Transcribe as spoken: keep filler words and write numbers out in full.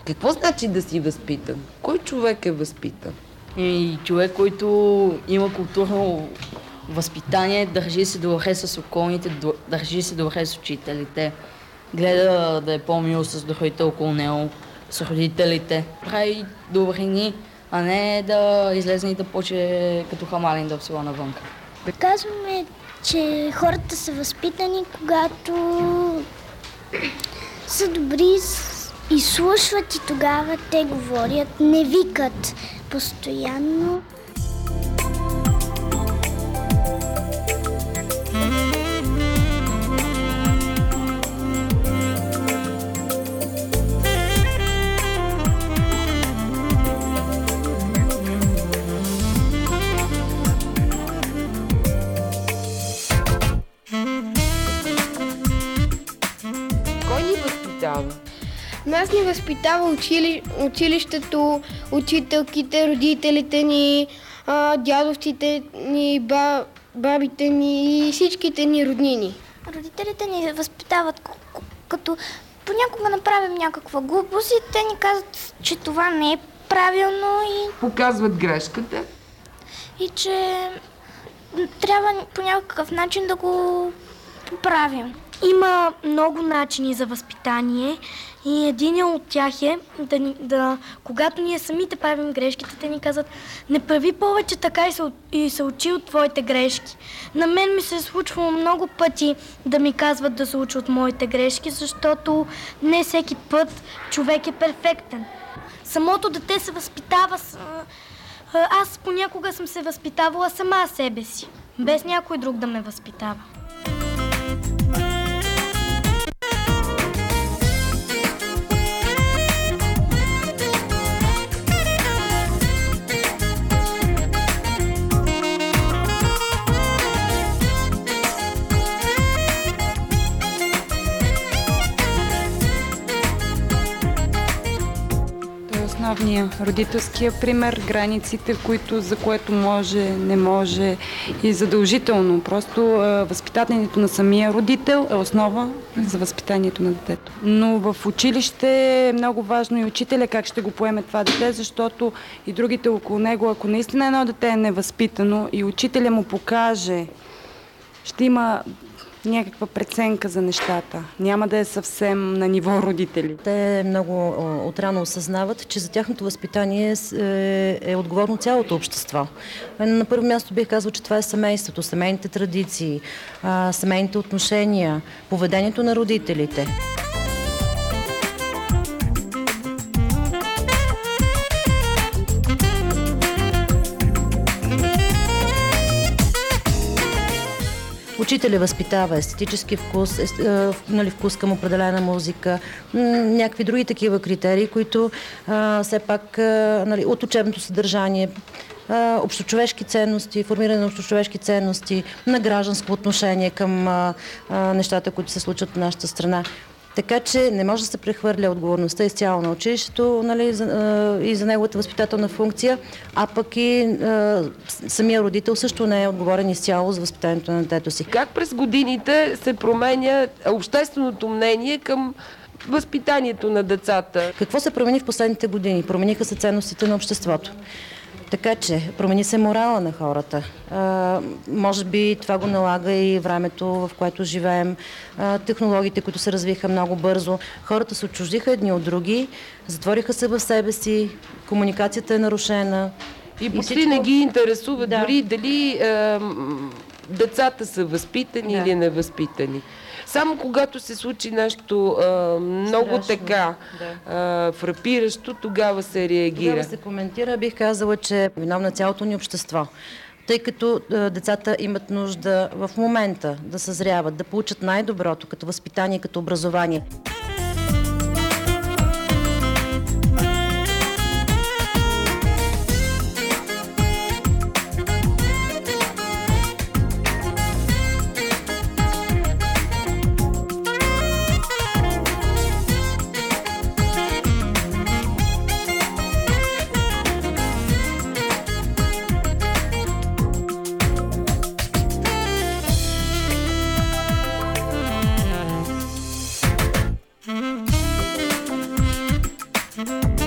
Какво значи да си възпитан? Кой човек е възпитан? И човек, който има културно възпитание, държи се добре с околните, държи се добре с учителите, гледа да е по-мил с другите около него, с родителите. Прави добрини, а не да излезе и да почне като хамалин да псува навънка. Казваме, че хората са възпитани, когато са добри и слушват и тогава те говорят, не викат постоянно. Кой ни възпитава? Нас ни възпитава учили... училището, учителките, родителите ни, а, дядовците ни, ба... бабите ни и всичките ни роднини. Родителите ни възпитават, като понякога направим някаква глупост и те ни казват, че това не е правилно и... Показват грешката. И че трябва по някакъв начин да го поправим. Има много начини за възпитание и един от тях е да, ни, да когато ние самите правим грешките, те ни казват: не прави повече така и се, и се учи от твоите грешки. На мен ми се е случвало много пъти да ми казват да се учи от моите грешки, защото не всеки път човек е перфектен. Самото дете се възпитава с... Аз понякога съм се възпитавала сама себе си, без някой друг да ме възпитава. Основния родителския пример, границите, които, за което може, не може и задължително. Просто а, възпитанието на самия родител е основа за възпитанието на детето. Но в училище е много важно и учителя как ще го поеме това дете, защото и другите около него, ако наистина едно дете е невъзпитано и учителя му покаже, ще има някаква преценка за нещата. Няма да е съвсем на ниво родители. Те много отрано осъзнават, че за тяхното възпитание е, е отговорно цялото общество. На първо място бих казал, че това е семейството, семейните традиции, семейните отношения, поведението на родителите. Учителя възпитава естетически вкус, е, е, нали, вкус към определена музика, м- някакви други такива критерии, които а, все пак а, нали, от учебното съдържание, а, общочовешки ценности, формиране на общочовешки ценности, на гражданско отношение към а, а, нещата, които се случват в нашата страна. Така че не може да се прехвърля отговорността изцяло на училището, нали, за, а, и за неговата възпитателна функция, а пък и а, самия родител също не е отговорен изцяло за възпитанието на детето си. Как през годините се променя общественото мнение към възпитанието на децата? Какво се промени в последните години? Промениха се ценностите на обществото. Така че промени се морала на хората. А, може би това го налага и времето, в което живеем, а, технологиите, които се развиха много бързо. Хората се отчуждиха едни от други, затвориха се в себе си, комуникацията е нарушена. И почти всичко... не ги интересува да. Дори дали е, децата са възпитани да. Или невъзпитани. Само когато се случи нещо а, много страшно, така да. а, фрапиращо, тогава се реагира. Тогава се коментира, бих казала, че е виновно цялото ни общество. Тъй като а, децата имат нужда в момента да съзряват, да получат най-доброто като възпитание, като образование. Thank you.